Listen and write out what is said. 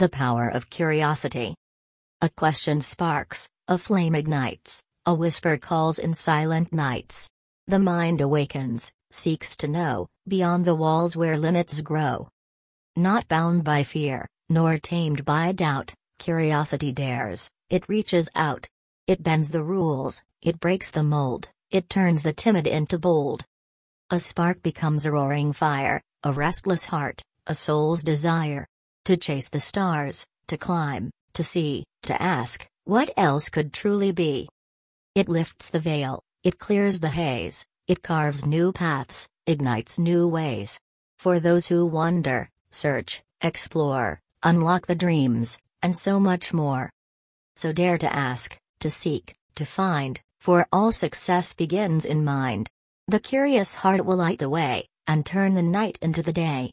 The power of curiosity. A question sparks, a flame ignites, a whisper calls in silent nights. The mind awakens, seeks to know, beyond the walls where limits grow. Not bound by fear, nor tamed by doubt, curiosity dares, it reaches out. It bends the rules, it breaks the mold, it turns the timid into bold. A spark becomes a roaring fire, a restless heart, a soul's desire. To chase the stars, to climb, to see, to ask, what else could truly be? It lifts the veil, it clears the haze, it carves new paths, ignites new ways. For those who wonder, search, explore, unlock the dreams, and so much more. So dare to ask, to seek, to find, for all success begins in mind. The curious heart will light the way, and turn the night into the day.